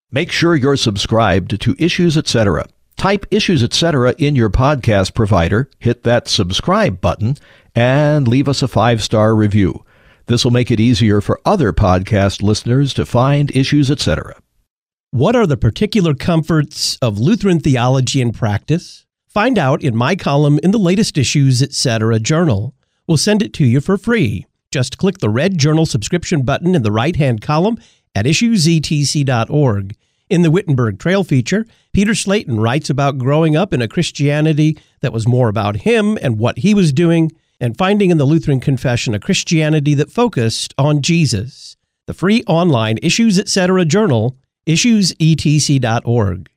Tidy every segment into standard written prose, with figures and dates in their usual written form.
Make sure you're subscribed to Issues Etc. Type Issues Etc. in your podcast provider, hit that subscribe button, and leave us a 5-star review. This will make it easier for other podcast listeners to find Issues Etc. What are the particular comforts of Lutheran theology and practice? Find out in my column in the latest Issues Etc. journal. We'll send it to you for free. Just click the red journal subscription button in the right-hand column at issuesetc.org. In the Wittenberg Trail feature, Peter Slayton writes about growing up in a Christianity that was more about him and what he was doing, and finding in the Lutheran Confession a Christianity that focused on Jesus. The free online Issues Etc. journal, issuesetc.org.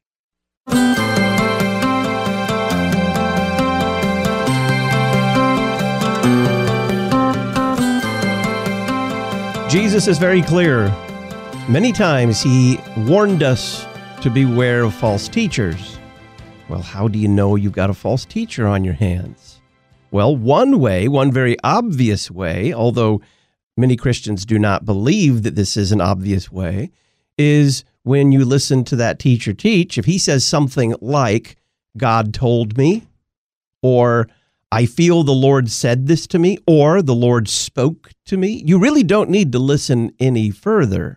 Jesus is very clear. Many times he warned us to beware of false teachers. Well, how do you know you've got a false teacher on your hands? Well, one very obvious way, although many Christians do not believe that this is an obvious way, is when you listen to that teacher teach. If he says something like, God told me, or I feel the Lord said this to me, or the Lord spoke to me, you really don't need to listen any further.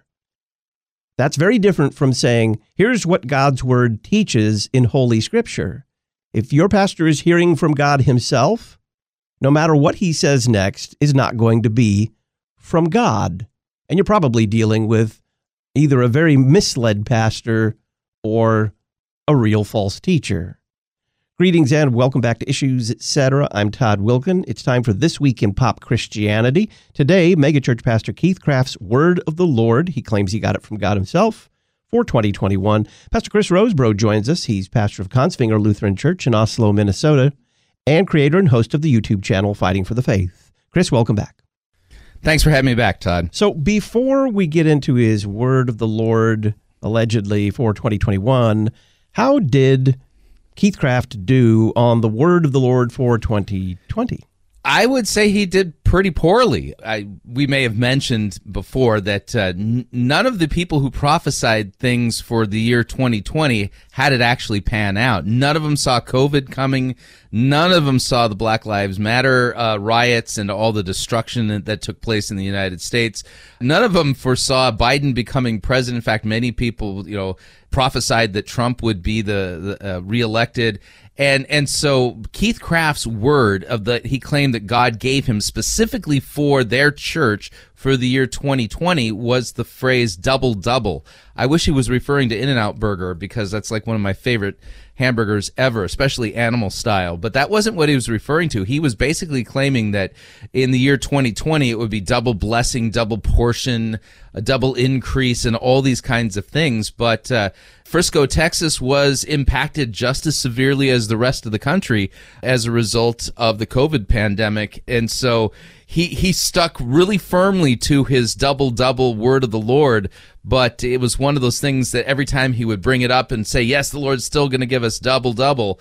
That's very different from saying, here's what God's Word teaches in Holy Scripture. If your pastor is hearing from God himself, no matter what he says next is not going to be from God. And you're probably dealing with either a very misled pastor or a real false teacher. Greetings and welcome back to Issues Etc. I'm Todd Wilkin. It's time for This Week in Pop Christianity. Today, megachurch pastor Keith Craft's Word of the Lord. He claims he got it from God himself for 2021. Pastor Chris Rosebrough joins us. He's pastor of Kongsvinger Lutheran Church in Oslo, Minnesota, and creator and host of the YouTube channel Fighting for the Faith. Chris, welcome back. Thanks for having me back, Todd. So before we get into his Word of the Lord, allegedly for 2021, how did Keith Craft do on the Word of the Lord for 2020? I would say he did pretty poorly. We may have mentioned before that none of the people who prophesied things for the year 2020 had it actually pan out. None of them saw COVID coming. None of them saw the Black Lives Matter riots and all the destruction that took place in the United States. None of them foresaw Biden becoming president. In fact, many people, prophesied that Trump would be the reelected. And so Keith Craft's word he claimed that God gave him specifically for their church for the year 2020 was the phrase double double. I wish he was referring to In-N-Out Burger because that's like one of my favorite hamburgers ever, especially animal style. But that wasn't what he was referring to. He was basically claiming that in the year 2020 it would be double blessing, double portion, a double increase, and all these kinds of things. But Frisco, Texas was impacted just as severely as the rest of the country as a result of the COVID pandemic. And so he stuck really firmly to his double-double word of the Lord, but it was one of those things that every time he would bring it up and say, yes, the Lord's still going to give us double-double,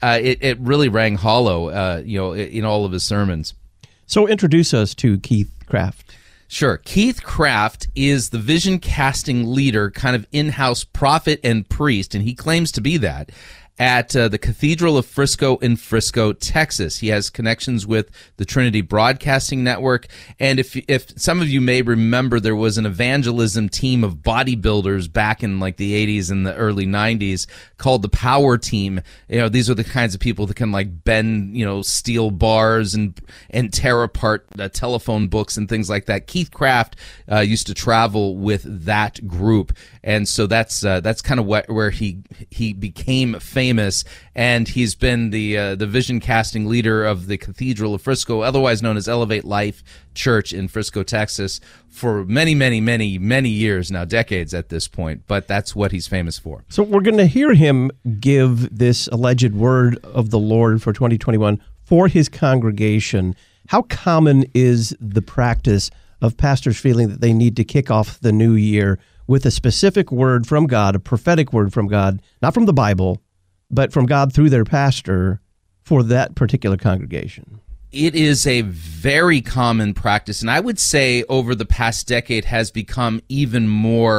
it really rang hollow, in all of his sermons. So introduce us to Keith Craft. Sure. Keith Craft is the vision casting leader, kind of in-house prophet and priest, and he claims to be that at the Cathedral of Frisco in Frisco, Texas. He has connections with the Trinity Broadcasting Network. And if some of you may remember, there was an evangelism team of bodybuilders back in like the 80s and the early 90s called the Power Team. These are the kinds of people that can like bend, steel bars and tear apart telephone books and things like that. Keith Craft used to travel with that group. And so that's kind of where he became famous, and he's been the vision casting leader of the Cathedral of Frisco, otherwise known as Elevate Life Church in Frisco, Texas, for many, many, many, many years now, decades at this point. But that's what he's famous for. So we're going to hear him give this alleged word of the Lord for 2021 for his congregation. How common is the practice of pastors feeling that they need to kick off the new year with a specific word from God, a prophetic word from God, not from the Bible, but from God through their pastor for that particular congregation? It is a very common practice, and I would say over the past decade has become even more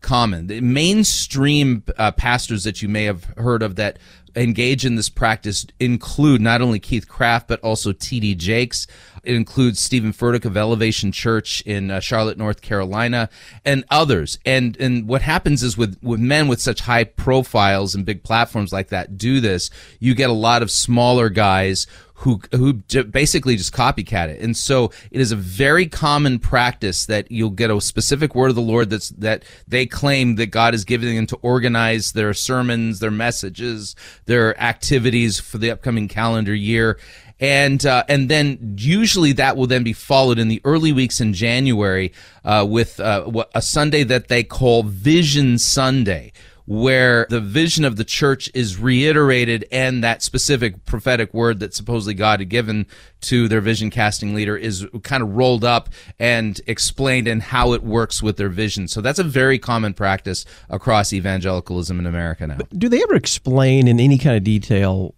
common. The mainstream pastors that you may have heard of that engage in this practice include not only Keith Craft, but also T.D. Jakes. It includes Stephen Furtick of Elevation Church in Charlotte, North Carolina, and others. And what happens is with men with such high profiles and big platforms like that do this, you get a lot of smaller guys who basically just copycat it. And so it is a very common practice that you'll get a specific word of the Lord that they claim that God is giving them to organize their sermons, their messages, their activities for the upcoming calendar year. And then usually that will then be followed in the early weeks in January with a Sunday that they call Vision Sunday, where the vision of the church is reiterated and that specific prophetic word that supposedly God had given to their vision casting leader is kind of rolled up and explained and how it works with their vision. So that's a very common practice across evangelicalism in America now. But do they ever explain in any kind of detail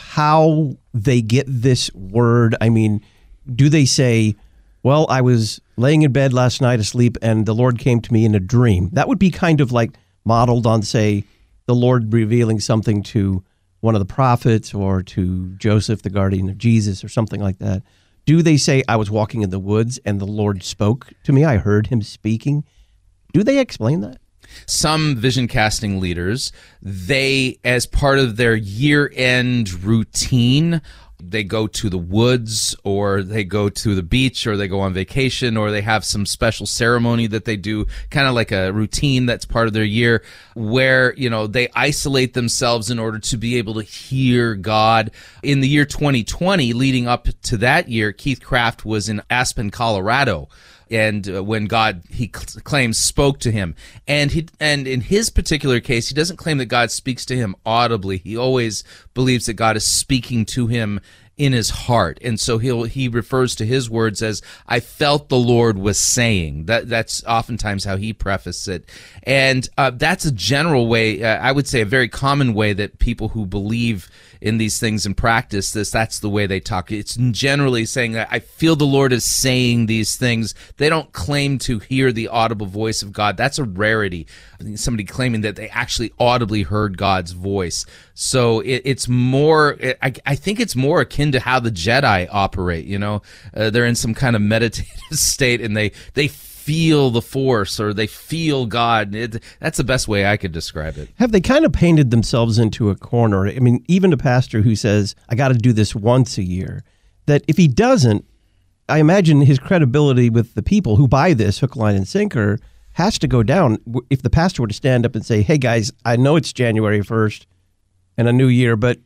how they get this word? I mean, do they say, well, I was laying in bed last night asleep and the Lord came to me in a dream? That would be kind of like modeled on, say, the Lord revealing something to one of the prophets or to Joseph, the guardian of Jesus, or something like that. Do they say, I was walking in the woods and the Lord spoke to me, I heard him speaking? Do they explain that? Some vision casting leaders, they, as part of their year-end routine, they go to the woods or they go to the beach or they go on vacation or they have some special ceremony that they do, kind of like a routine that's part of their year where, they isolate themselves in order to be able to hear God. In the year 2020, leading up to that year, Keith Craft was in Aspen, Colorado. And when God, he claims, spoke to him. And in his particular case, he doesn't claim that God speaks to him audibly. He always believes that God is speaking to him in his heart. And so he refers to his words as, I felt the Lord was saying. That's oftentimes how he prefaced it. And that's a general way, I would say a very common way that people who believe in these things and practice this, that's the way they talk. It's generally saying that I feel the Lord is saying these things. They don't claim to hear the audible voice of God. That's a rarity. Somebody claiming that they actually audibly heard God's voice. So it's more, I think it's more akin to how the Jedi operate. They're in some kind of meditative state and they feel the Force or they feel God. That's the best way I could describe it. Have they kind of painted themselves into a corner? I mean, even a pastor who says, I got to do this once a year, that if he doesn't, I imagine his credibility with the people who buy this hook, line, and sinker has to go down. If the pastor were to stand up and say, hey guys, I know it's January 1st and a new year, but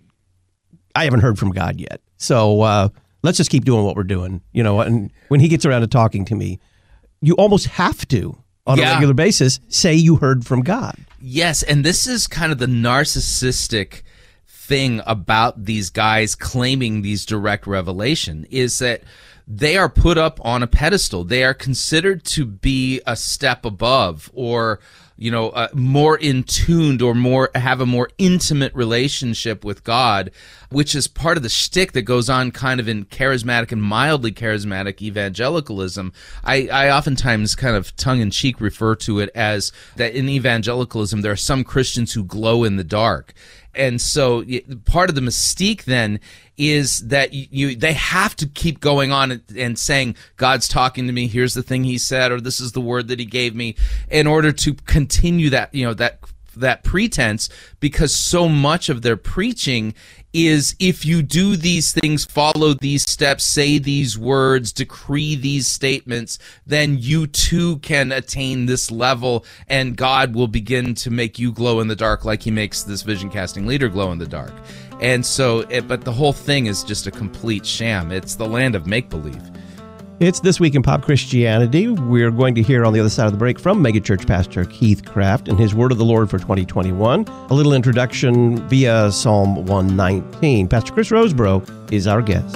I haven't heard from God yet. So let's just keep doing what we're doing. And when he gets around to talking to me, you almost have to, on a regular basis, say you heard from God. Yes, and this is kind of the narcissistic thing about these guys claiming these direct revelation, is that they are put up on a pedestal. They are considered to be a step above or more in tuned or have a more intimate relationship with God, which is part of the shtick that goes on kind of in charismatic and mildly charismatic evangelicalism. I oftentimes kind of tongue-in-cheek refer to it as that in evangelicalism there are some Christians who glow in the dark. And so part of the mystique then is that they have to keep going on and saying, God's talking to me, here's the thing he said, or this is the word that he gave me, in order to continue that, that pretense, because so much of their preaching is, if you do these things, follow these steps, say these words, decree these statements, then you too can attain this level and God will begin to make you glow in the dark like he makes this vision casting leader glow in the dark. And so, but the whole thing is just a complete sham. It's the land of make-believe. It's This Week in Pop Christianity. We're going to hear on the other side of the break from megachurch pastor Keith Craft and his word of the Lord for 2021. A little introduction via Psalm 119. Pastor Chris Rosebrough is our guest.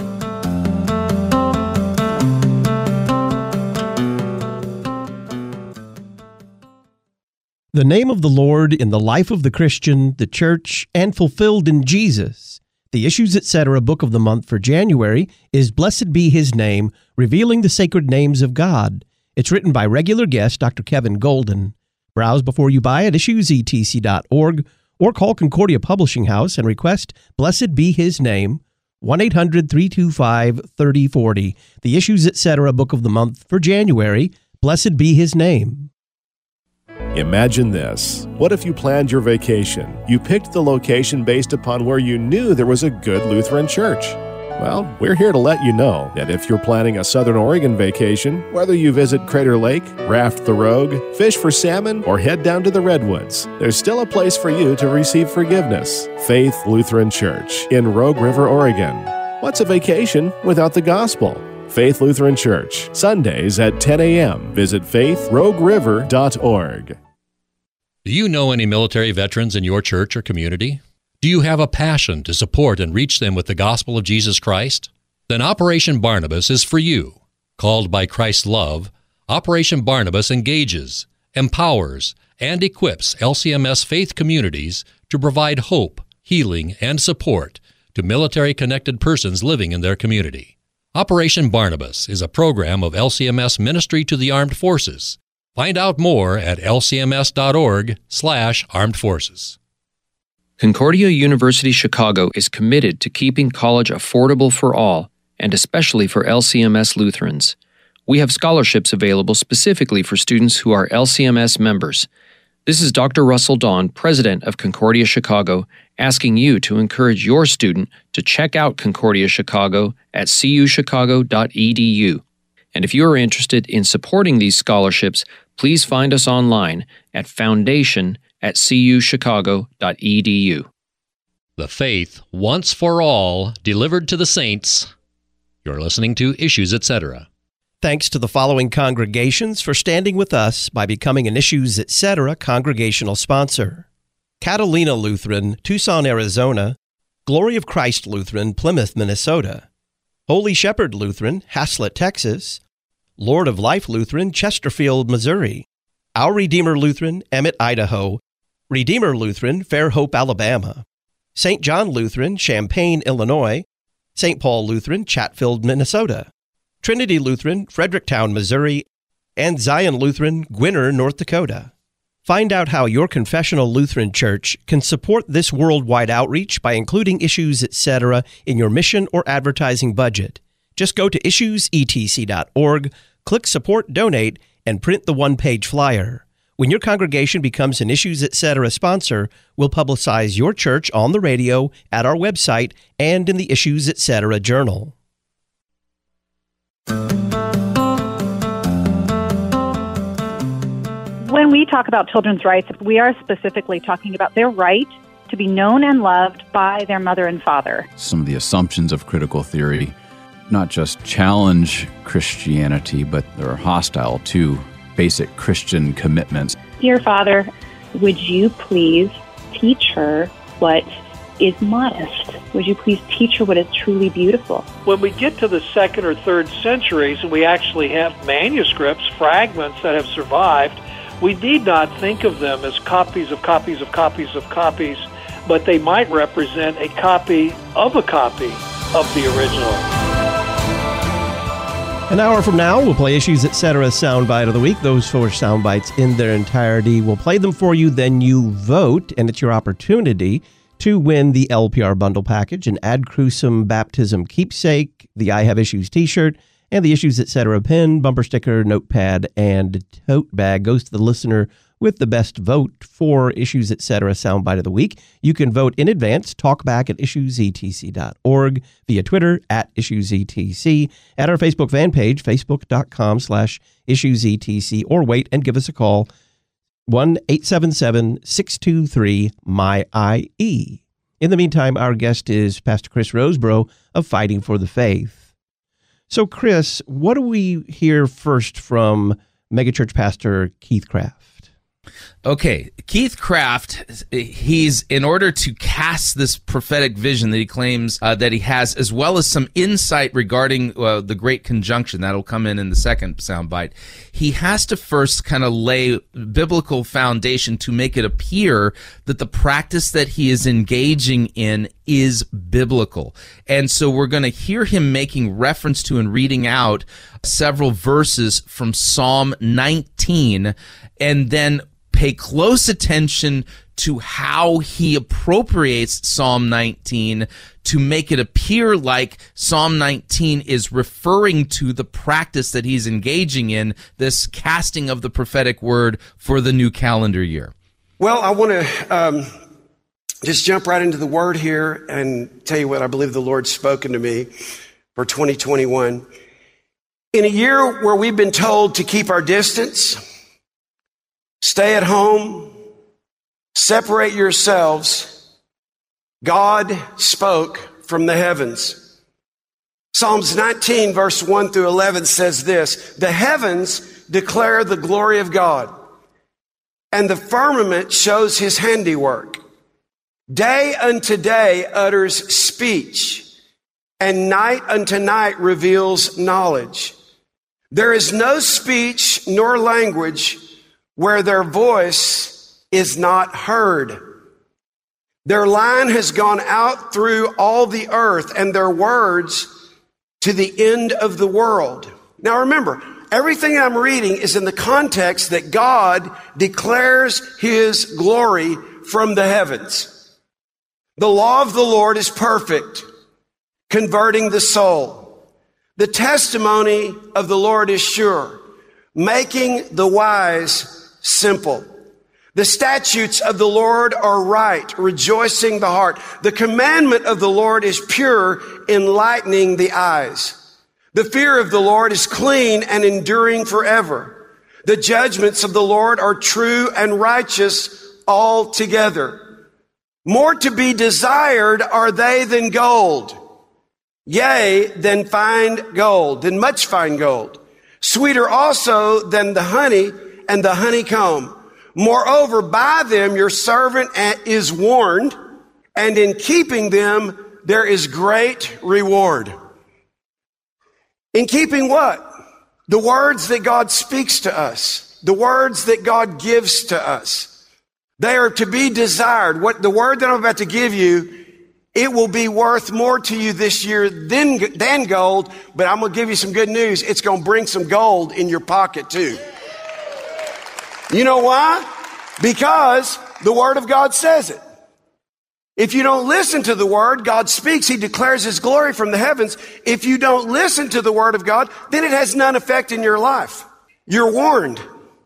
The name of the Lord in the life of the Christian, the church, and fulfilled in Jesus. The Issues Etc. book of the month for January is Blessed Be His Name, Revealing the Sacred Names of God. It's written by regular guest Dr. Kevin Golden. Browse before you buy at issuesetc.org or call Concordia Publishing House and request Blessed Be His Name, 1-800-325-3040. The Issues Etc. Book of the Month for January, Blessed Be His Name. Imagine this. What if you planned your vacation? You picked the location based upon where you knew there was a good Lutheran church. Well, we're here to let you know that if you're planning a Southern Oregon vacation, whether you visit Crater Lake, raft the Rogue, fish for salmon, or head down to the Redwoods, there's still a place for you to receive forgiveness. Faith Lutheran Church in Rogue River, Oregon. What's a vacation without the gospel? Faith Lutheran Church, Sundays at 10 a.m. Visit faithrogueriver.org. Do you know any military veterans in your church or community? Do you have a passion to support and reach them with the gospel of Jesus Christ? Then Operation Barnabas is for you. Called by Christ's love, Operation Barnabas engages, empowers, and equips LCMS faith communities to provide hope, healing, and support to military-connected persons living in their community. Operation Barnabas is a program of LCMS Ministry to the Armed Forces. Find out more at lcms.org/armed forces. Concordia University Chicago is committed to keeping college affordable for all, and especially for LCMS Lutherans. We have scholarships available specifically for students who are LCMS members. This is Dr. Russell Dawn, president of Concordia Chicago, asking you to encourage your student to check out Concordia Chicago at cuchicago.edu. And if you are interested in supporting these scholarships, please find us online at foundation@cuchicago.edu. The faith once for all, delivered to the saints. You're listening to Issues Etc. Thanks to the following congregations for standing with us by becoming an Issues Etc. congregational sponsor: Catalina Lutheran, Tucson, Arizona; Glory of Christ Lutheran, Plymouth, Minnesota; Holy Shepherd Lutheran, Haslett, Texas; Lord of Life Lutheran, Chesterfield, Missouri; Our Redeemer Lutheran, Emmett, Idaho; Redeemer Lutheran, Fairhope, Alabama; St. John Lutheran, Champaign, Illinois; St. Paul Lutheran, Chatfield, Minnesota; Trinity Lutheran, Fredericktown, Missouri; and Zion Lutheran, Gwinner, North Dakota. Find out how your confessional Lutheran church can support this worldwide outreach by including Issues Etc. in your mission or advertising budget. Just go to issuesetc.org, click Support Donate, and print the one-page flyer. When your congregation becomes an Issues Etc. sponsor, we'll publicize your church on the radio, at our website, and in the Issues Etc. journal. When we talk about children's rights, we are specifically talking about their right to be known and loved by their mother and father. Some of the assumptions of critical theory not just challenge Christianity, but they're hostile to basic Christian commitments. Dear Father, would you please teach her what is modest? Would you please teach her what is truly beautiful? When we get to the 2nd or 3rd centuries and we actually have manuscripts, fragments that have survived, we need not think of them as copies of copies of copies of copies, but they might represent a copy of the original. An hour from now, we'll play Issues Etc. Soundbite of the Week. Those 4 soundbites in their entirety. We'll play them for you, then you vote, and it's your opportunity to win the LPR bundle package, an Ad Crucem Baptism keepsake, the I Have Issues t-shirt, and the Issues Etc. pin, bumper sticker, notepad, and tote bag. Goes to the listener with the best vote for Issues Etc. Soundbite of the Week. You can vote in advance. Talk back at issuesetc.org, via Twitter at issuesetc, at our Facebook fan page, facebook.com/issuesetc, or wait and give us a call, 1-877-623-MY-IE. In the meantime, our guest is Pastor Chris Rosebrough of Fighting for the Faith. So, Chris, what do we hear first from megachurch pastor Keith Craft? Okay, Keith Craft, he's, in order to cast this prophetic vision that he claims that he has, as well as some insight regarding the Great Conjunction, that'll come in the second soundbite, he has to first kind of lay biblical foundation to make it appear that the practice that he is engaging in is biblical. And so we're going to hear him making reference to and reading out several verses from Psalm 19, and then pay close attention to how he appropriates Psalm 19 to make it appear like Psalm 19 is referring to the practice that he's engaging in, this casting of the prophetic word for the new calendar year. Well, I want to just jump right into the word here and tell you what I believe the Lord's spoken to me for 2021. In a year where we've been told to keep our distance, stay at home, separate yourselves, God spoke from the heavens. Psalms 19, verse 1 through 11 says this: the heavens declare the glory of God, and the firmament shows his handiwork. Day unto day utters speech, and night unto night reveals knowledge. There is no speech nor language where their voice is not heard. Their line has gone out through all the earth, and their words to the end of the world. Now remember, everything I'm reading is in the context that God declares his glory from the heavens. The law of the Lord is perfect, converting the soul. The testimony of the Lord is sure, making the wise simple. The statutes of the Lord are right, rejoicing the heart. The commandment of the Lord is pure, enlightening the eyes. The fear of the Lord is clean and enduring forever. The judgments of the Lord are true and righteous altogether. More to be desired are they than gold, yea, than fine gold, than much fine gold. Sweeter also than the honey and the honeycomb. Moreover, by them your servant is warned, and in keeping them there is great reward. In keeping what? The words that God speaks to us, the words that God gives to us. They are to be desired. What the word that I'm about to give you, it will be worth more to you this year than gold, but I'm going to give you some good news. It's going to bring some gold in your pocket too. You know why? Because the word of God says it. If you don't listen to the word, God speaks. He declares his glory from the heavens. If you don't listen to the word of God, then it has none effect in your life. You're warned.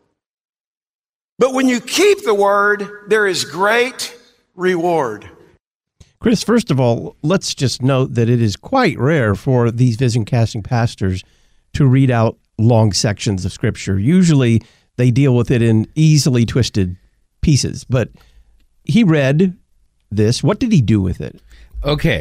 But when you keep the word, there is great reward. Chris, first of all, let's just note that it is quite rare for these vision casting pastors to read out long sections of Scripture. Usually they deal with it in easily twisted pieces, but he read this. What did he do with it? Okay,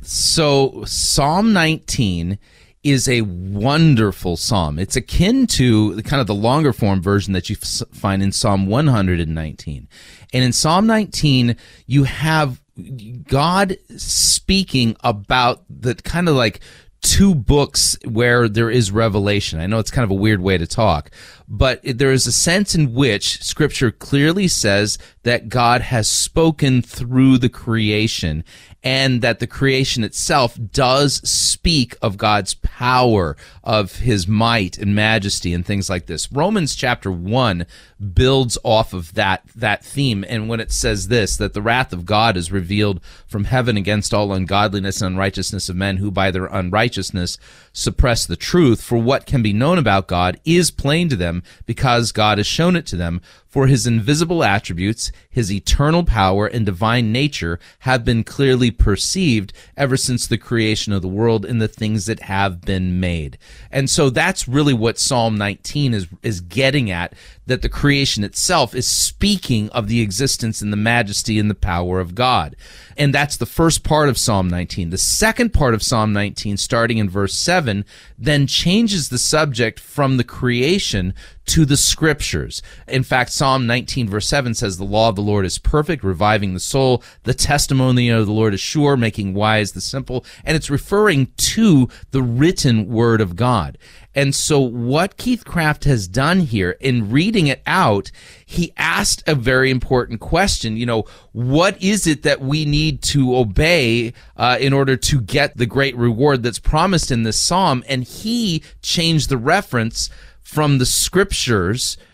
so Psalm 19 is a wonderful psalm. It's akin to kind of the longer form version that you find in Psalm 119. And in Psalm 19, you have God speaking about the kind of like two books where there is revelation. I know it's kind of a weird way to talk, but there is a sense in which Scripture clearly says that God has spoken through the creation, and that the creation itself does speak of God's power, of his might and majesty and things like this. Romans chapter 1 builds off of that theme, and when it says this, that the wrath of God is revealed from heaven against all ungodliness and unrighteousness of men who by their unrighteousness suppress the truth, for what can be known about God is plain to them, because God has shown it to them. For his invisible attributes, his eternal power and divine nature have been clearly perceived ever since the creation of the world in the things that have been made. And so that's really what Psalm 19 is getting at, that the creation itself is speaking of the existence and the majesty and the power of God. And that's the first part of Psalm 19. The second part of Psalm 19, starting in verse 7, then changes the subject from the creation to the Scriptures. In fact, Psalm 19 verse 7 says, the law of the Lord is perfect, reviving the soul. The testimony of the Lord is sure, making wise the simple. And it's referring to the written word of God. And so what Keith Craft has done here in reading it out, he asked a very important question. You know, what is it that we need to obey in order to get the great reward that's promised in this psalm? And he changed the reference from the Scriptures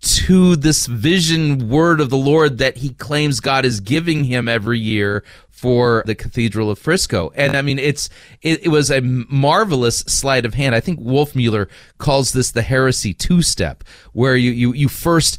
to this vision word of the Lord that he claims God is giving him every year for the Cathedral of Frisco. And I mean, it was a marvelous sleight of hand. I think Wolfmueller calls this the heresy two-step, where you first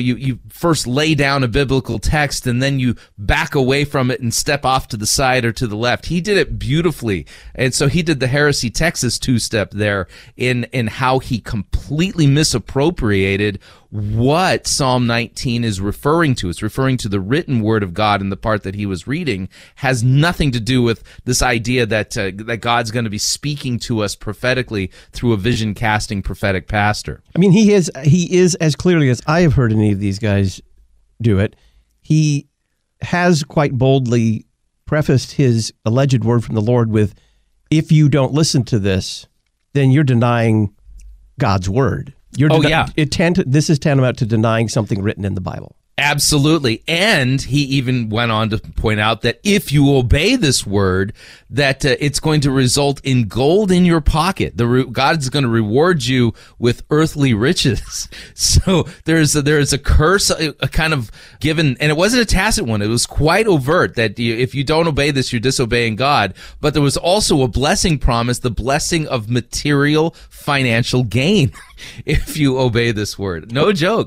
lay down a biblical text and then you back away from it and step off to the side or to the left. He did it beautifully. And so he did the heresy Texas two-step there in how he completely misappropriated what Psalm 19 is referring to. It's referring to the written word of God in the part that he was reading. Has nothing to do with this idea that God's going to be speaking to us prophetically through a vision casting prophetic pastor. I mean, he is as clearly as I have heard any of these guys do it. He has quite boldly prefaced his alleged word from the Lord with, if you don't listen to this, then you're denying God's word. This is tantamount to denying something written in the Bible. Absolutely. And he even went on to point out that if you obey this word, that it's going to result in gold in your pocket. God's going to reward you with earthly riches. So there's a curse, a kind of given, and it wasn't a tacit one. It was quite overt that if you don't obey this, you're disobeying God. But there was also a blessing promised, the blessing of material financial gain if you obey this word. No joke.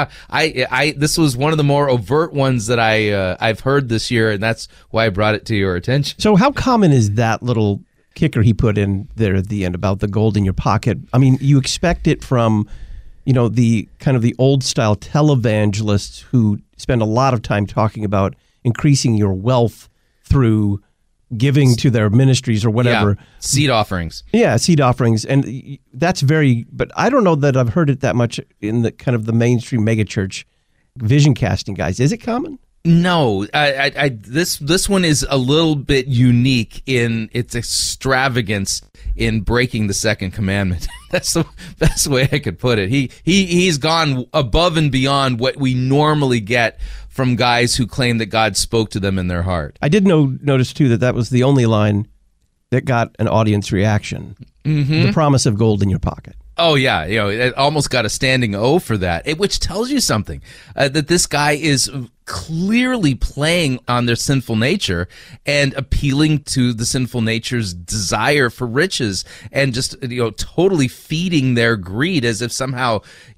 This was one of the more overt ones that I've heard this year, and that's why I brought it to your attention. So how common is that little kicker he put in there at the end about the gold in your pocket? I mean, you expect it from, the kind of the old style televangelists who spend a lot of time talking about increasing your wealth through giving to their ministries or whatever. Yeah, seed offerings. Yeah, seed offerings. And that's but I don't know that I've heard it that much in the kind of the mainstream megachurch vision casting guys. Is it common? No, this one is a little bit unique in its extravagance in breaking the second commandment. That's the best way I could put it. He's gone above and beyond what we normally get from guys who claim that God spoke to them in their heart. I did notice too that was the only line that got an audience reaction. Mm-hmm. The promise of gold in your pocket. Oh, yeah. It almost got a standing O for that, which tells you something, that this guy is clearly playing on their sinful nature and appealing to the sinful nature's desire for riches and just, totally feeding their greed as if somehow,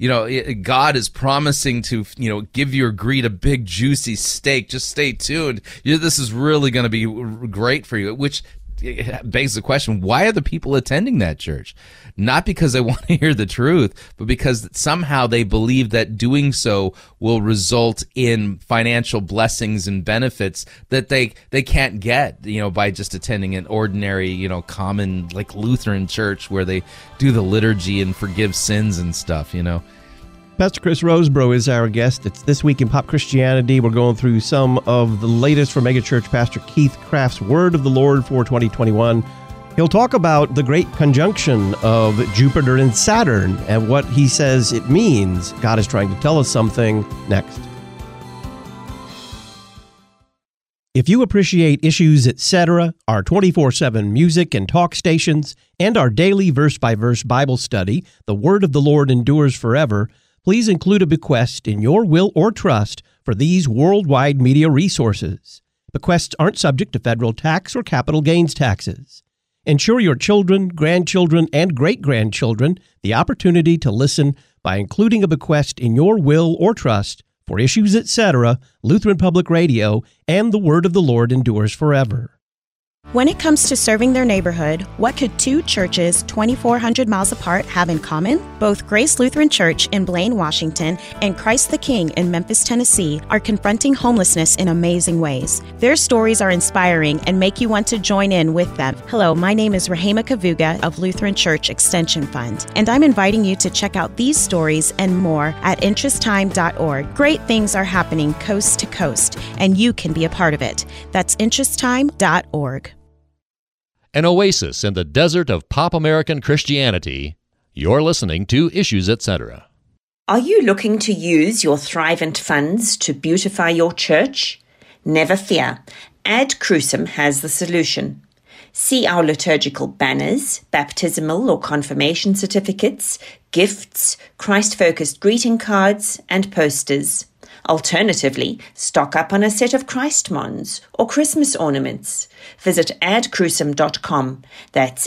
God is promising to, give your greed a big, juicy steak. Just stay tuned. This is really going to be great for you, which begs the question, why are the people attending that church? Not because they want to hear the truth, but because somehow they believe that doing so will result in financial blessings and benefits that they can't get, by just attending an ordinary, common, like Lutheran church where they do the liturgy and forgive sins and stuff, Pastor Chris Rosebrough is our guest. It's This Week in Pop Christianity. We're going through some of the latest from megachurch Pastor Keith Craft's Word of the Lord for 2021. He'll talk about the great conjunction of Jupiter and Saturn and what he says it means. God is trying to tell us something next. If you appreciate Issues, Etc., our 24/7 music and talk stations, and our daily verse-by-verse Bible study, The Word of the Lord Endures Forever, please include a bequest in your will or trust for these worldwide media resources. Bequests aren't subject to federal tax or capital gains taxes. Ensure your children, grandchildren, and great-grandchildren the opportunity to listen by including a bequest in your will or trust for Issues, Etc., Lutheran Public Radio, and The Word of the Lord Endures Forever. When it comes to serving their neighborhood, what could two churches 2,400 miles apart have in common? Both Grace Lutheran Church in Blaine, Washington, and Christ the King in Memphis, Tennessee, are confronting homelessness in amazing ways. Their stories are inspiring and make you want to join in with them. Hello, my name is Rahema Kavuga of Lutheran Church Extension Fund, and I'm inviting you to check out these stories and more at interesttime.org. Great things are happening coast to coast, and you can be a part of it. That's interesttime.org. An oasis in the desert of pop American Christianity. You're listening to Issues, Etc. Are you looking to use your Thrivent funds to beautify your church? Never fear. Ad Crucem has the solution. See our liturgical banners, baptismal or confirmation certificates, gifts, Christ-focused greeting cards, and posters. Alternatively, stock up on a set of Christmons or Christmas ornaments. Visit adcrucem.com. That's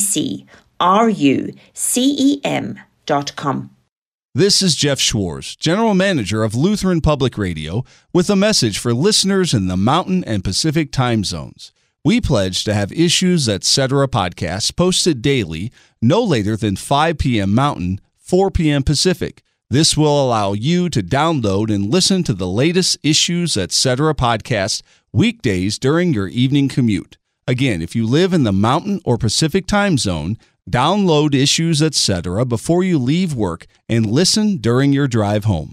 ADCRUCEM.com. This is Jeff Schwartz, General Manager of Lutheran Public Radio, with a message for listeners in the Mountain and Pacific time zones. We pledge to have Issues Etc. podcasts posted daily, no later than 5 p.m. Mountain, 4 p.m. Pacific. This will allow you to download and listen to the latest Issues Etc. podcast weekdays during your evening commute. Again, if you live in the Mountain or Pacific time zone, download Issues Etc. before you leave work and listen during your drive home.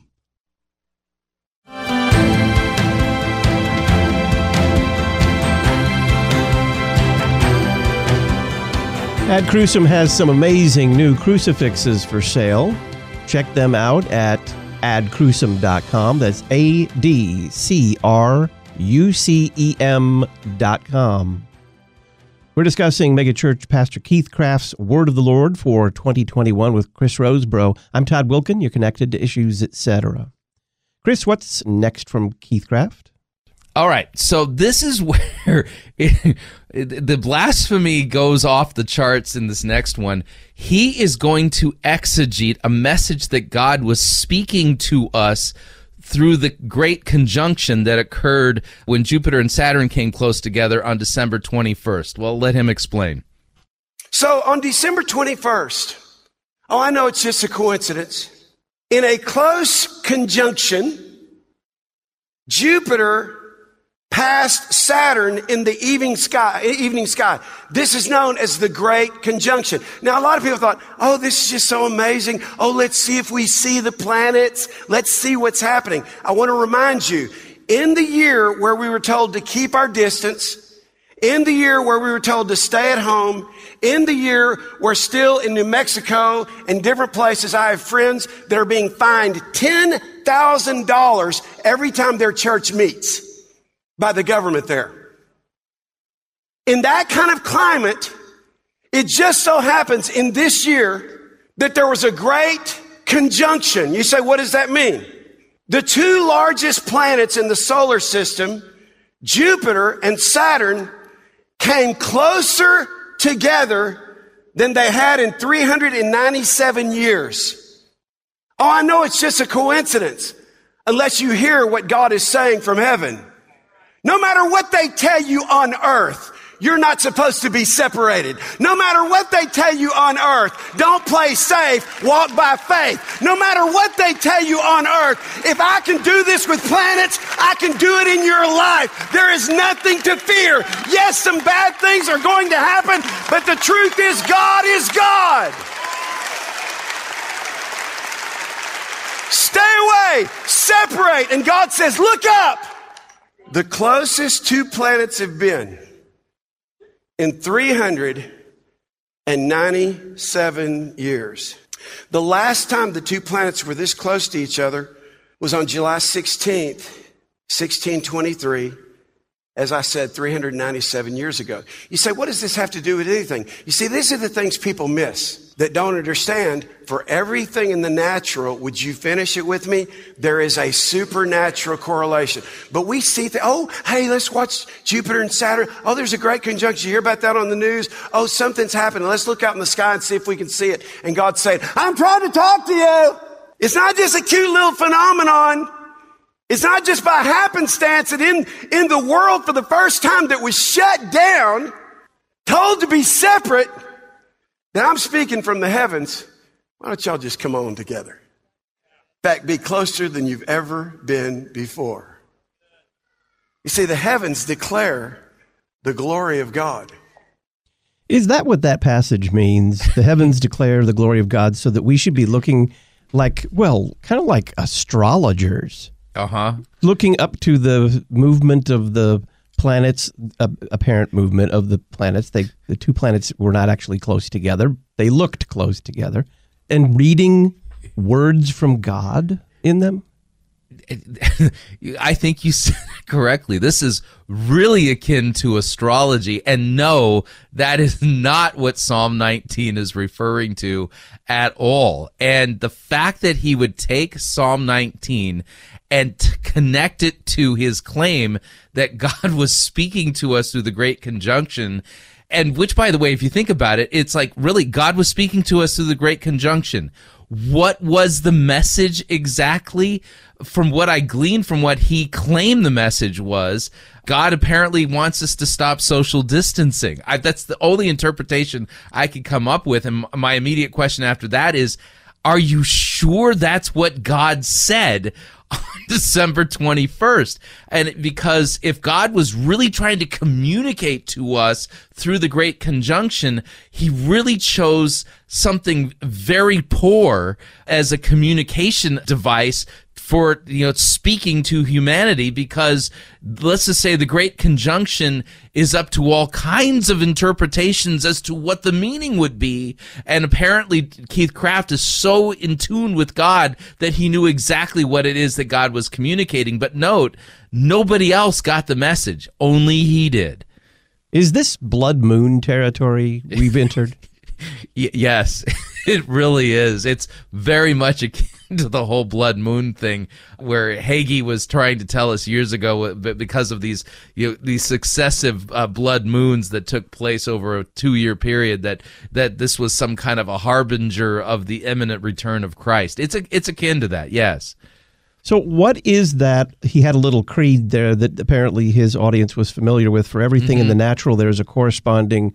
Ad Crucem has some amazing new crucifixes for sale. Check them out at adcrucem.com. That's ADCRUCEM.com. We're discussing Megachurch Pastor Keith Craft's Word of the Lord for 2021 with Chris Rosebrough. I'm Todd Wilkin. You're connected to Issues Etc. Chris, what's next from Keith Craft? All right, so this is where the blasphemy goes off the charts in this next one. He is going to exegete a message that God was speaking to us through the great conjunction that occurred when Jupiter and Saturn came close together on December 21st. Well, let him explain. So on December 21st, I know it's just a coincidence. In a close conjunction, Jupiter passed Saturn in the evening sky. This is known as the Great Conjunction. Now, a lot of people thought, oh, this is just so amazing. Oh, let's see if we see the planets. Let's see what's happening. I want to remind you, in the year where we were told to keep our distance, in the year where we were told to stay at home, in the year where still in New Mexico and different places, I have friends that are being fined $10,000 every time their church meets by the government there. In that kind of climate, it just so happens in this year that there was a great conjunction. You say, what does that mean? The two largest planets in the solar system, Jupiter and Saturn, came closer together than they had in 397 years. Oh, I know it's just a coincidence unless you hear what God is saying from heaven. No matter what they tell you on earth, you're not supposed to be separated. No matter what they tell you on earth, don't play safe, walk by faith. No matter what they tell you on earth, if I can do this with planets, I can do it in your life. There is nothing to fear. Yes, some bad things are going to happen, but the truth is God is God. Stay away, separate, and God says, look up. The closest two planets have been in 397 years. The last time the two planets were this close to each other was on July 16th, 1623. As I said, 397 years ago. You say, what does this have to do with anything? You see, these are the things people miss that don't understand. For everything in the natural, would you finish it with me? There is a supernatural correlation. But we see, oh, hey, let's watch Jupiter and Saturn. Oh, there's a great conjunction. You hear about that on the news? Oh, something's happening. Let's look out in the sky and see if we can see it. And God's saying, I'm trying to talk to you. It's not just a cute little phenomenon. It's not just by happenstance that in the world for the first time that was shut down, told to be separate, that I'm speaking from the heavens. Why don't y'all just come on together? In fact, be closer than you've ever been before. You see, the heavens declare the glory of God. Is that what that passage means? The heavens declare the glory of God, so that we should be looking like, well, kind of like astrologers. Looking up to the movement of the planets, apparent movement of the planets. The two planets were not actually close together. They looked close together. And reading words from God in them? I think you said it correctly. This is really akin to astrology. And no, that is not what Psalm 19 is referring to at all. And the fact that he would take Psalm 19 and connect it to his claim that God was speaking to us through the Great Conjunction, and which, by the way, if you think about it, it's like, really, God was speaking to us through the Great Conjunction. What was the message exactly? From what I gleaned from what he claimed the message was, God apparently wants us to stop social distancing. That's the only interpretation I could come up with. And my immediate question after that is, are you sure that's what God said on December 21st? And because if God was really trying to communicate to us through the Great Conjunction, he really chose something very poor as a communication device for, speaking to humanity, because let's just say the Great Conjunction is up to all kinds of interpretations as to what the meaning would be. And apparently Keith Craft is so in tune with God that he knew exactly what it is that God was communicating. But note, nobody else got the message. Only he did. Is this blood moon territory we've entered? Yes, it really is. It's very much akin to the whole blood moon thing, where Hagee was trying to tell us years ago, because of these successive blood moons that took place over a 2-year period, that this was some kind of a harbinger of the imminent return of Christ. It's akin to that. Yes. So what is that? He had a little creed there that apparently his audience was familiar with. For everything in the natural, there's a corresponding...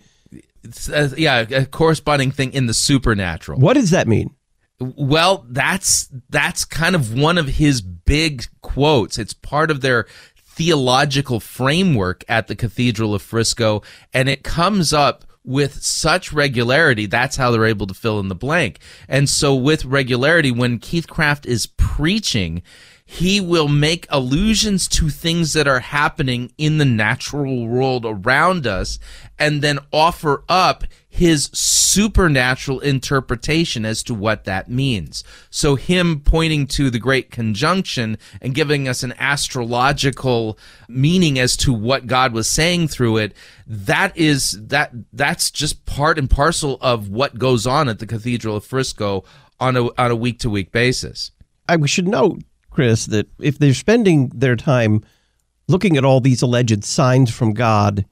a corresponding thing in the supernatural. What does that mean? Well, that's kind of one of his big quotes. It's part of their theological framework at the Cathedral of Frisco, and it comes up with such regularity. That's how they're able to fill in the blank. And so with regularity, when Keith Craft is preaching, he will make allusions to things that are happening in the natural world around us, and then offer up his supernatural interpretation as to what that means. So him pointing to the Great Conjunction and giving us an astrological meaning as to what God was saying through it, that's just part and parcel of what goes on at the Cathedral of Frisco on a week-to-week basis. We should note, Chris, that if they're spending their time looking at all these alleged signs from God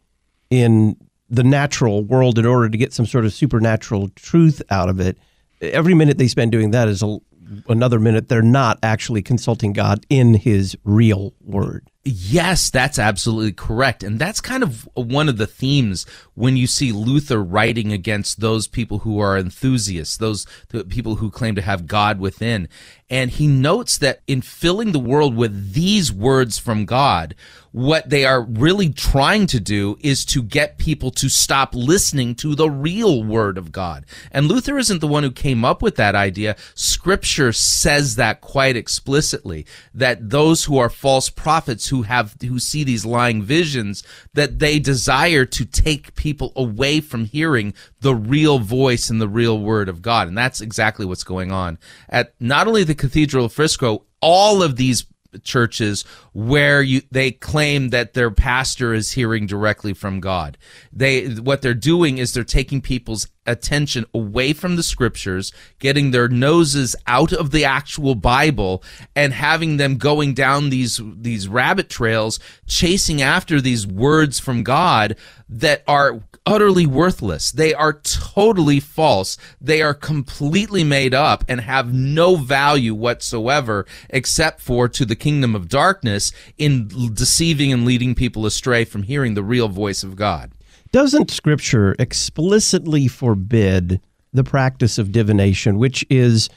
in the natural world in order to get some sort of supernatural truth out of it, every minute they spend doing that is another minute they're not actually consulting God in his real word. Yes, that's absolutely correct. And that's kind of one of the themes when you see Luther writing against those people who are enthusiasts, those people who claim to have God within. And he notes that in filling the world with these words from God, what they are really trying to do is to get people to stop listening to the real word of God. And Luther isn't the one who came up with that idea. Scripture says that quite explicitly, that those who are false prophets who see these lying visions, that they desire to take people away from hearing the real voice and the real word of God. And that's exactly what's going on at not only the Cathedral of Frisco, all of these churches where they claim that their pastor is hearing directly from God. What they're doing is they're taking people's attention away from the scriptures, getting their noses out of the actual Bible, and having them going down these rabbit trails, chasing after these words from God that are utterly worthless. They are totally false. They are completely made up and have no value whatsoever except for to the kingdom of darkness in deceiving and leading people astray from hearing the real voice of God. Doesn't Scripture explicitly forbid the practice of divination, which is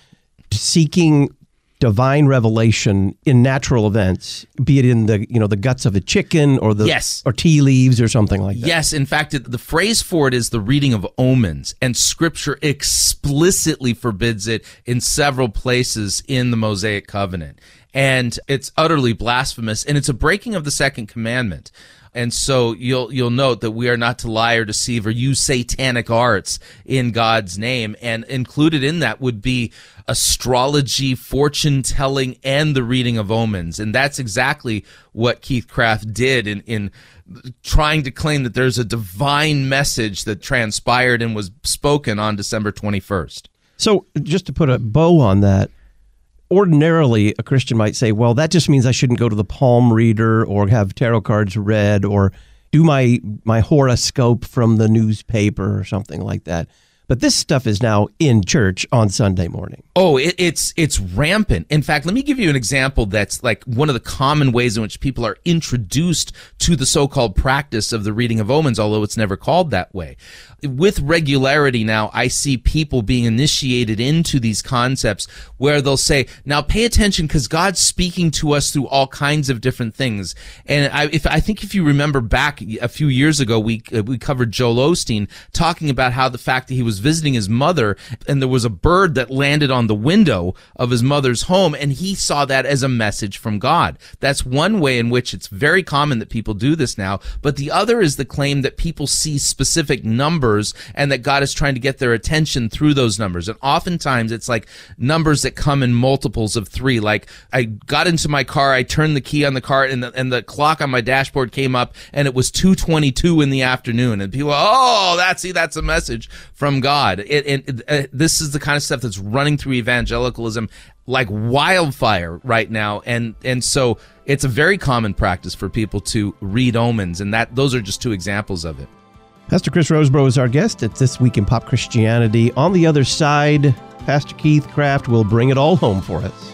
seeking divine revelation in natural events, be it in the guts of a chicken or or tea leaves or something like that? Yes, in fact, the phrase for it is the reading of omens, and Scripture explicitly forbids it in several places in the Mosaic Covenant. And it's utterly blasphemous, and it's a breaking of the second commandment. And so you'll note that we are not to lie or deceive or use satanic arts in God's name. And included in that would be astrology, fortune telling, and the reading of omens. And that's exactly what Keith Craft did in trying to claim that there's a divine message that transpired and was spoken on December 21st. So just to put a bow on that, ordinarily, a Christian might say, well, that just means I shouldn't go to the palm reader or have tarot cards read or do my horoscope from the newspaper or something like that. But this stuff is now in church on Sunday morning. Oh, it's rampant. In fact, let me give you an example that's like one of the common ways in which people are introduced to the so-called practice of the reading of omens, although it's never called that way. With regularity now, I see people being initiated into these concepts where they'll say, now pay attention because God's speaking to us through all kinds of different things. And I think if you remember back a few years ago, we covered Joel Osteen talking about how the fact that he was visiting his mother and there was a bird that landed on the window of his mother's home, and he saw that as a message from God. That's one way in which it's very common that people do this now. But the other is the claim that people see specific numbers and that God is trying to get their attention through those numbers. And oftentimes it's like numbers that come in multiples of 3. Like I got into my car, I turned the key on the car, and the clock on my dashboard came up, and it was 2:22 in the afternoon. And people, that's a message from God. This is the kind of stuff that's running through evangelicalism like wildfire right now. And so it's a very common practice for people to read omens, and those are just 2 examples of it. Pastor Chris Rosebrough is our guest at This Week in Pop Christianity. On the other side, Pastor Keith Craft will bring it all home for us.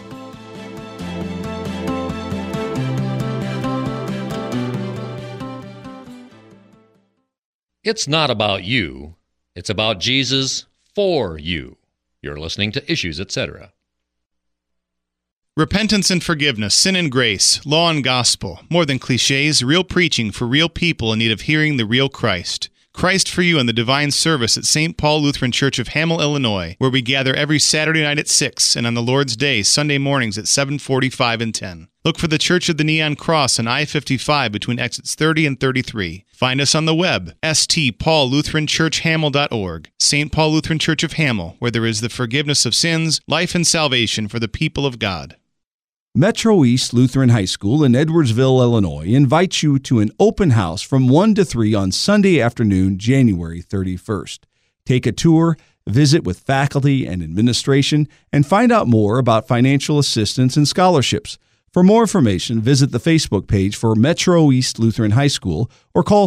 It's not about you. It's about Jesus for you. You're listening to Issues, Etc. Repentance and forgiveness, sin and grace, law and gospel. More than cliches, real preaching for real people in need of hearing the real Christ. Christ for You in the Divine Service at St. Paul Lutheran Church of Hamel, Illinois, where we gather every Saturday night at 6 and on the Lord's Day, Sunday mornings at 7:45 and 10. Look for the Church of the Neon Cross on I-55 between exits 30 and 33. Find us on the web, stpaullutheranchurchhamel.org. St. Paul Lutheran Church of Hamel, where there is the forgiveness of sins, life and salvation for the people of God. Metro East Lutheran High School in Edwardsville, Illinois, invites you to an open house from 1 to 3 on Sunday afternoon, January 31st. Take a tour, visit with faculty and administration, and find out more about financial assistance and scholarships. For more information, visit the Facebook page for Metro East Lutheran High School or call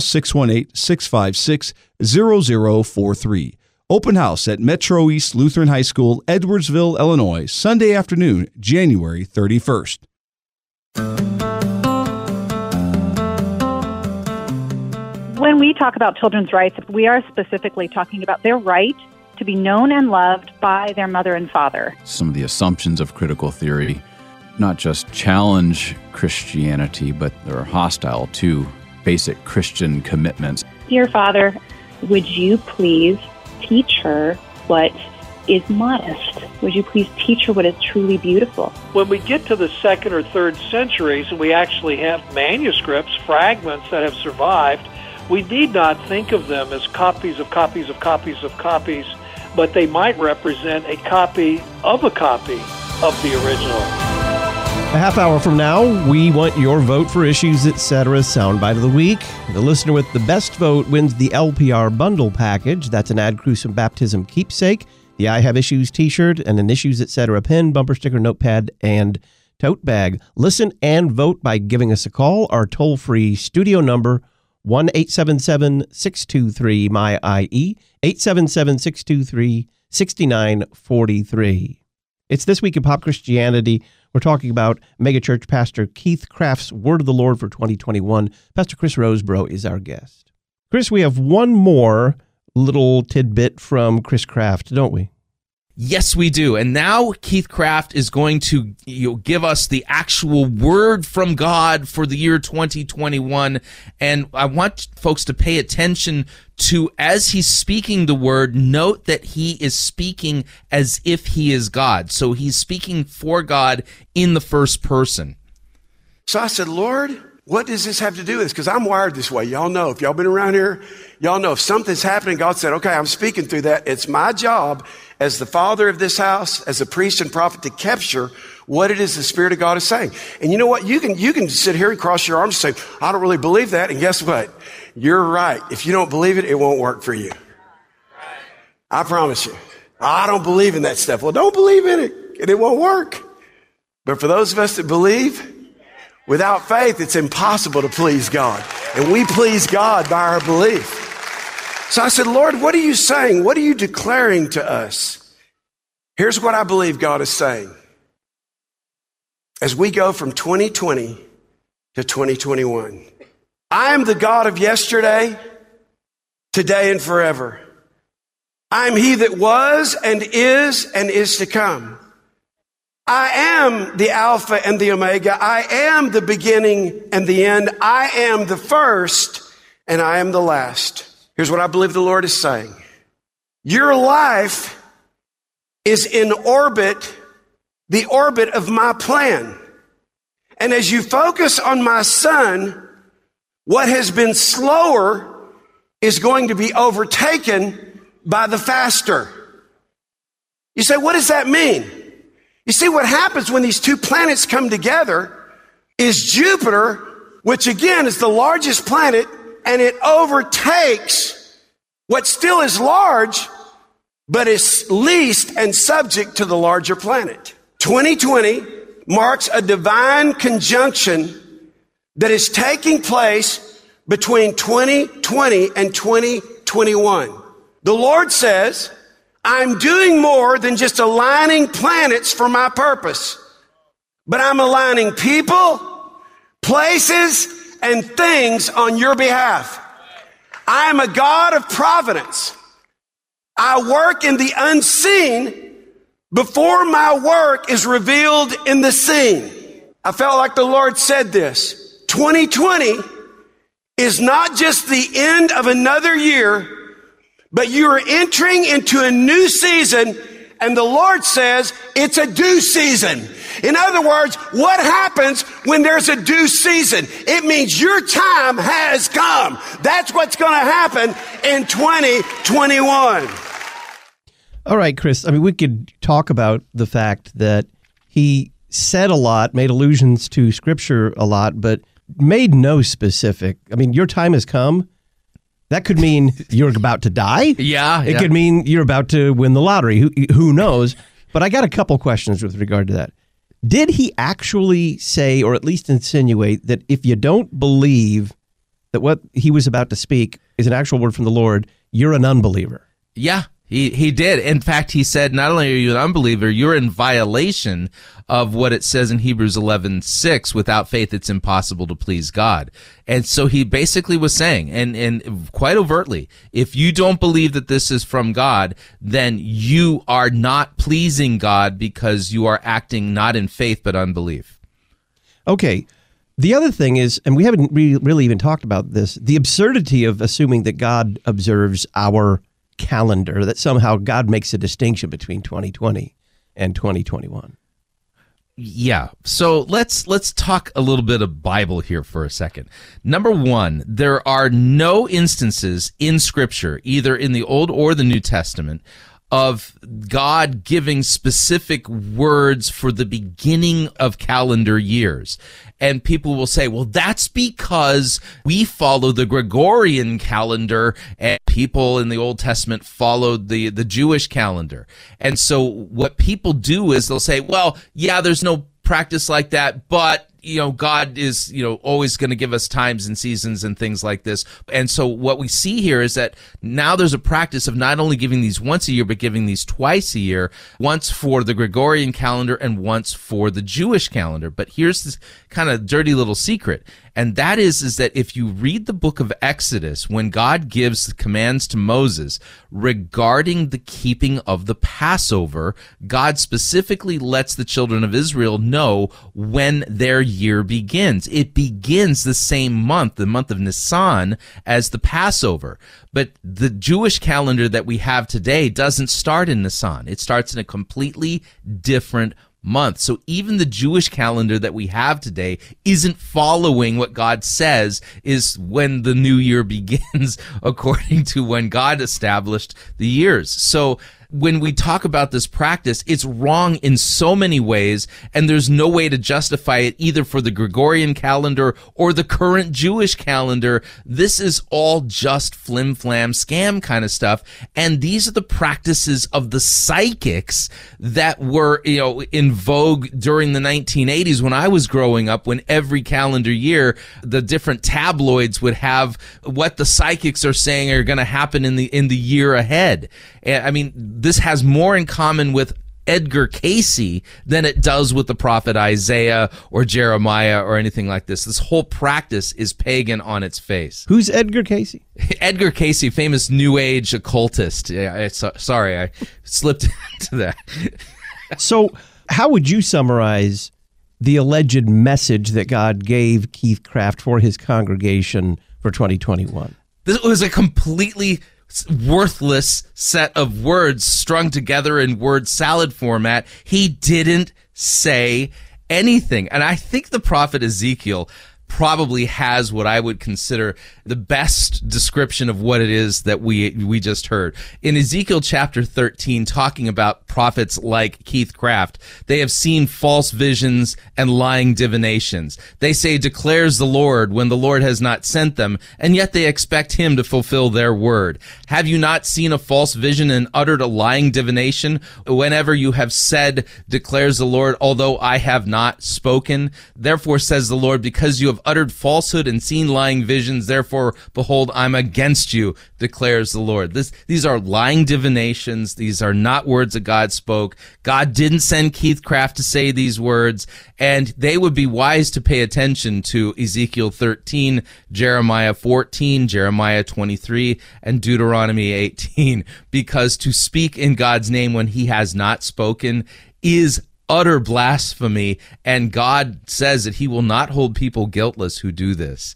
618-656-0043. Open house at Metro East Lutheran High School, Edwardsville, Illinois, Sunday afternoon, January 31st. When we talk about children's rights, we are specifically talking about their right to be known and loved by their mother and father. Some of the assumptions of critical theory not just challenge Christianity, but they're hostile to basic Christian commitments. Dear Father, would you please teach her what is modest? Would you please teach her what is truly beautiful? When we get to the 2nd or 3rd centuries and we actually have manuscripts, fragments that have survived, we need not think of them as copies of copies of copies of copies, but they might represent a copy of the original. A half hour from now, we want your vote for Issues, Etc. Soundbite of the Week. The listener with the best vote wins the LPR Bundle Package. That's an Ad Crucem Baptism keepsake, the I Have Issues t-shirt, and an Issues, Etc. pen, bumper sticker, notepad, and tote bag. Listen and vote by giving us a call. Our toll-free studio number, 1-877-623-MY-IE, 877-623-6943. It's This Week in Pop Christianity. We're talking about megachurch pastor Keith Craft's Word of the Lord for 2021. Pastor Chris Rosebrough is our guest. Chris, we have one more little tidbit from Chris Craft, don't we? Yes, we do. And now Keith Craft is going to give us the actual word from God for the year 2021. And I want folks to pay attention to, as he's speaking the word, note that he is speaking as if he is God. So he's speaking for God in the first person. So I said, Lord, what does this have to do with this? Because I'm wired this way. Y'all know. If y'all been around here, y'all know if something's happening, God said, okay, I'm speaking through that. It's my job as the father of this house, as a priest and prophet, to capture what it is the Spirit of God is saying. And you know what? You can sit here and cross your arms and say, I don't really believe that. And guess what? You're right. If you don't believe it, it won't work for you. I promise you. I don't believe in that stuff. Well, don't believe in it, and it won't work. But for those of us that believe, without faith, it's impossible to please God. And we please God by our belief. So I said, Lord, what are you saying? What are you declaring to us? Here's what I believe God is saying. As we go from 2020 to 2021, I am the God of yesterday, today, and forever. I am he that was and is to come. I am the Alpha and the Omega. I am the beginning and the end. I am the first and I am the last. Here's what I believe the Lord is saying. Your life is in orbit, the orbit of my plan. And as you focus on my son, what has been slower is going to be overtaken by the faster. You say, what does that mean? You see, what happens when these two planets come together is Jupiter, which again is the largest planet, and it overtakes what still is large, but is least and subject to the larger planet. 2020 marks a divine conjunction that is taking place between 2020 and 2021. The Lord says, I'm doing more than just aligning planets for my purpose, but I'm aligning people, places, and things on your behalf. I am a God of providence. I work in the unseen before my work is revealed in the seen. I felt like the Lord said this. 2020 is not just the end of another year, but you are entering into a new season, and the Lord says it's a due season. In other words, what happens when there's a due season? It means your time has come. That's what's going to happen in 2021. All right, Chris. I mean, we could talk about the fact that he said a lot, made allusions to Scripture a lot, but made no specific. I mean, your time has come. That could mean you're about to die. Yeah. It could mean you're about to win the lottery. Who knows? But I got a couple questions with regard to that. Did he actually say, or at least insinuate, that if you don't believe that what he was about to speak is an actual word from the Lord, you're an unbeliever? Yeah. He did. In fact, he said, not only are you an unbeliever, you're in violation of what it says in Hebrews 11:6. Without faith, it's impossible to please God. And so he basically was saying, and quite overtly, if you don't believe that this is from God, then you are not pleasing God because you are acting not in faith, but unbelief. Okay. The other thing is, and we haven't really even talked about this, the absurdity of assuming that God observes our calendar, that somehow God makes a distinction between 2020 and 2021. Yeah. So let's talk a little bit of Bible here for a second. Number one, there are no instances in Scripture, either in the Old or the New Testament, of God giving specific words for the beginning of calendar years. And people will say, well, that's because we follow the Gregorian calendar and people in the Old Testament followed the Jewish calendar. And so what people do is they'll say, well, yeah, there's no practice like that, but God is, always going to give us times and seasons and things like this. And so what we see here is that now there's a practice of not only giving these once a year, but giving these twice a year, once for the Gregorian calendar and once for the Jewish calendar. But here's this kind of dirty little secret. And that is that if you read the book of Exodus, when God gives the commands to Moses regarding the keeping of the Passover, God specifically lets the children of Israel know when their year begins. It begins the same month, the month of Nisan, as the Passover. But the Jewish calendar that we have today doesn't start in Nisan. It starts in a completely different month. So even the Jewish calendar that we have today isn't following what God says is when the new year begins, according to when God established the years. So when we talk about this practice, it's wrong in so many ways, and there's no way to justify it either for the Gregorian calendar or the current Jewish calendar. This is all just flim-flam scam kind of stuff, and these are the practices of the psychics that were, in vogue during the 1980s when I was growing up, when every calendar year the different tabloids would have what the psychics are saying are going to happen in the year ahead. I mean, this has more in common with Edgar Cayce than it does with the prophet Isaiah or Jeremiah or anything like this. This whole practice is pagan on its face. Who's Edgar Cayce? Edgar Cayce, famous New Age occultist. Yeah, sorry, I slipped into that. So how would you summarize the alleged message that God gave Keith Craft for his congregation for 2021? This was a completely worthless set of words strung together in word salad format. He didn't say anything. And I think the prophet Ezekiel probably has what I would consider the best description of what it is that we just heard. In Ezekiel chapter 13, talking about prophets like Keith Craft, they have seen false visions and lying divinations. They say, declares the Lord, when the Lord has not sent them, and yet they expect him to fulfill their word. Have you not seen a false vision and uttered a lying divination? Whenever you have said, declares the Lord, although I have not spoken. Therefore says the Lord, because you have uttered falsehood and seen lying visions, therefore, behold, I'm against you, declares the Lord. These are lying divinations. These are not words that God spoke. God didn't send Keith Craft to say these words, and they would be wise to pay attention to Ezekiel 13, Jeremiah 14, Jeremiah 23, and Deuteronomy 18, because to speak in God's name when he has not spoken is utter blasphemy, and God says that he will not hold people guiltless who do this.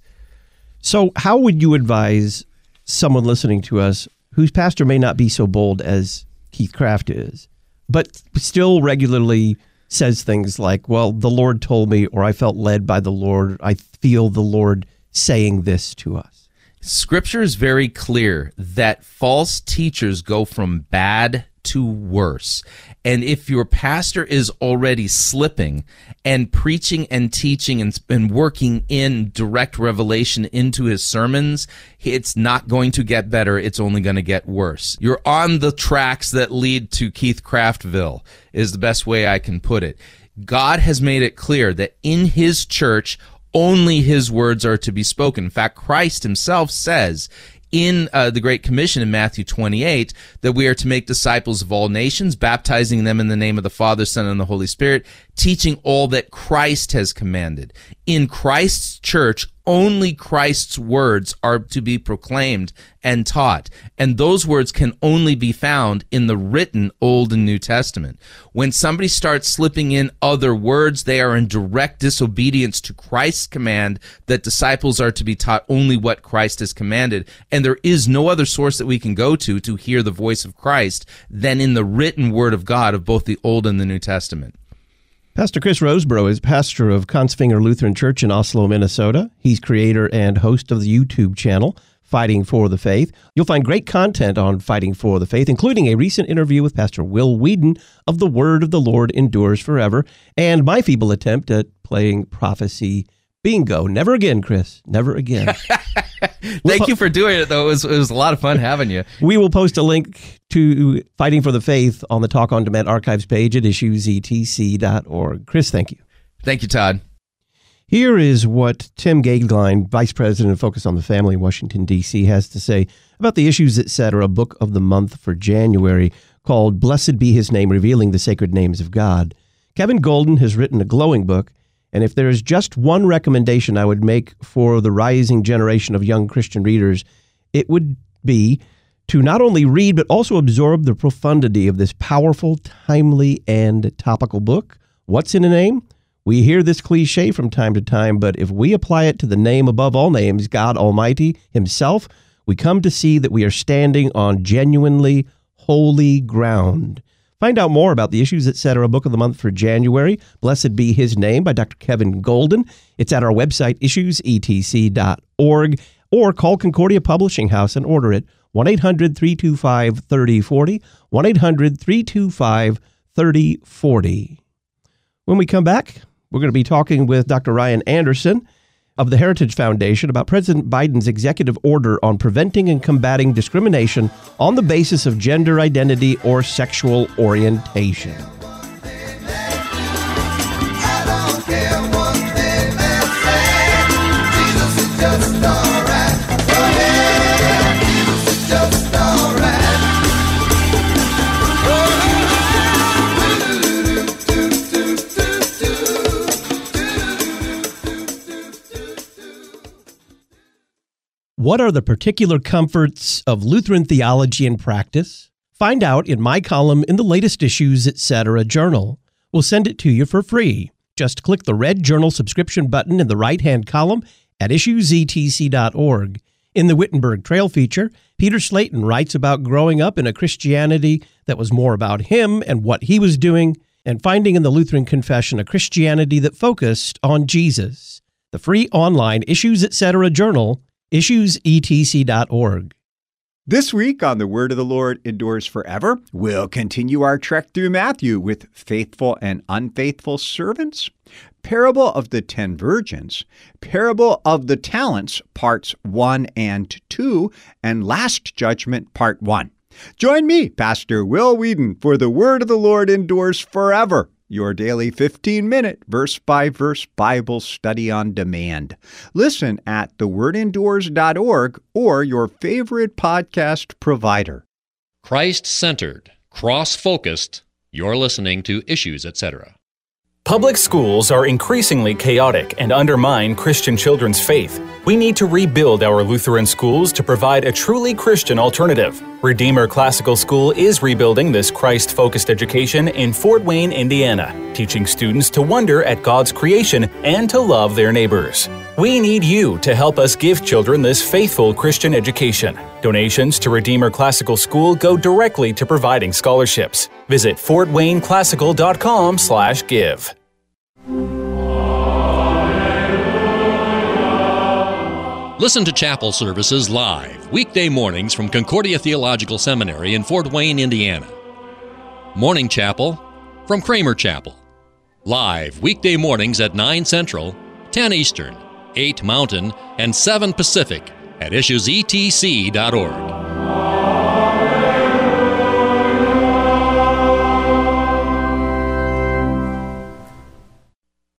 So how would you advise someone listening to us whose pastor may not be so bold as Keith Craft is, but still regularly says things like, well, the Lord told me, or I felt led by the Lord, I feel the Lord saying this to us? Scripture is very clear that false teachers go from bad to worse. And if your pastor is already slipping and preaching and teaching and working in direct revelation into his sermons, it's not going to get better. It's only going to get worse. You're on the tracks that lead to Keith Craftville, is the best way I can put it. God has made it clear that in his church, only his words are to be spoken. In fact, Christ himself says in the Great Commission in Matthew 28 that we are to make disciples of all nations, baptizing them in the name of the Father, Son, and the Holy Spirit, teaching all that Christ has commanded. In Christ's church, only Christ's words are to be proclaimed and taught, and those words can only be found in the written Old and New Testament. When somebody starts slipping in other words, they are in direct disobedience to Christ's command that disciples are to be taught only what Christ has commanded, and there is no other source that we can go to hear the voice of Christ than in the written Word of God of both the Old and the New Testament. Pastor Chris Rosebrough is pastor of Kongsvinger Lutheran Church in Oslo, Minnesota. He's creator and host of the YouTube channel, Fighting for the Faith. You'll find great content on Fighting for the Faith, including a recent interview with Pastor Will Whedon of The Word of the Lord Endures Forever, and my feeble attempt at playing prophecy bingo. Never again, Chris. Never again. Thank you for doing it, though. It was a lot of fun having you. We will post a link to Fighting for the Faith on the Talk on Demand archives page at issuesetc.org. Chris, thank you. Thank you, Todd. Here is what Tim Gagline, Vice President of Focus on the Family in Washington, D.C., has to say about the Issues, Etc. book of the month for January, called Blessed Be His Name, Revealing the Sacred Names of God. Kevin Golden has written a glowing book, and if there is just one recommendation I would make for the rising generation of young Christian readers, it would be to not only read but also absorb the profundity of this powerful, timely, and topical book. What's in a name? We hear this cliche from time to time, but if we apply it to the name above all names, God Almighty Himself, we come to see that we are standing on genuinely holy ground. Find out more about the Issues, Etc. book of the month for January, Blessed Be His Name, by Dr. Kevin Golden. It's at our website, issuesetc.org, or call Concordia Publishing House and order it, 1-800-325-3040, 1-800-325-3040. When we come back, we're going to be talking with Dr. Ryan Anderson of the Heritage Foundation about President Biden's executive order on preventing and combating discrimination on the basis of gender identity or sexual orientation. What are the particular comforts of Lutheran theology and practice? Find out in my column in the latest Issues, Etc. journal. We'll send it to you for free. Just click the red journal subscription button in the right-hand column at issuesetc.org. In the Wittenberg Trail feature, Peter Slayton writes about growing up in a Christianity that was more about him and what he was doing, and finding in the Lutheran Confession a Christianity that focused on Jesus. The free online Issues, Etc. journal, issuesetc.org. This week on The Word of the Lord Endures Forever, we'll continue our trek through Matthew with faithful and unfaithful servants, Parable of the 10 Virgins, Parable of the Talents, Parts 1 and 2, and Last Judgment, Part 1. Join me, Pastor Will Whedon, for The Word of the Lord Endures Forever, your daily 15-minute verse-by-verse Bible study on demand. Listen at thewordendures.org or your favorite podcast provider. Christ-centered, cross-focused, you're listening to Issues, Etc. Public schools are increasingly chaotic and undermine Christian children's faith. We need to rebuild our Lutheran schools to provide a truly Christian alternative. Redeemer Classical School is rebuilding this Christ-focused education in Fort Wayne, Indiana, teaching students to wonder at God's creation and to love their neighbors. We need you to help us give children this faithful Christian education. Donations to Redeemer Classical School go directly to providing scholarships. Visit fortwayneclassical.com/give. Listen to chapel services live, weekday mornings from Concordia Theological Seminary in Fort Wayne, Indiana. Morning Chapel from Kramer Chapel. Live weekday mornings at 9 Central, 10 Eastern, 8 Mountain, and 7 Pacific at issuesetc.org.